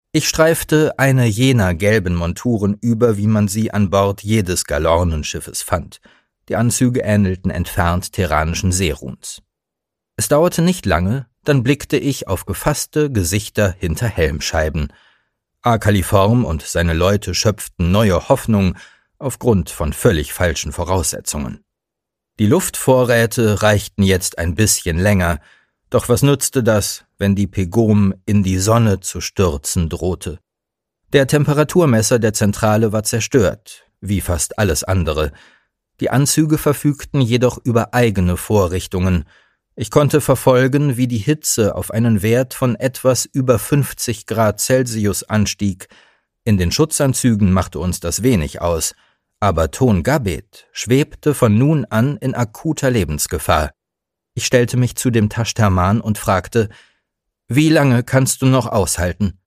Ich streifte eine jener gelben Monturen über, wie man sie an Bord jedes Galornenschiffes fand. Die Anzüge ähnelten entfernt terranischen Seeruhns. Es dauerte nicht lange, dann blickte ich auf gefasste Gesichter hinter Helmscheiben. Akaliform und seine Leute schöpften neue Hoffnung aufgrund von völlig falschen Voraussetzungen. Die Luftvorräte reichten jetzt ein bisschen länger, doch was nutzte das, wenn die Pegom in die Sonne zu stürzen drohte? Der Temperaturmesser der Zentrale war zerstört, wie fast alles andere. Die Anzüge verfügten jedoch über eigene Vorrichtungen. Ich konnte verfolgen, wie die Hitze auf einen Wert von etwas über 50 Grad Celsius anstieg. In den Schutzanzügen machte uns das wenig aus, aber Ton Gabet schwebte von nun an in akuter Lebensgefahr. Ich stellte mich zu dem Tashterman und fragte: »Wie lange kannst du noch aushalten?«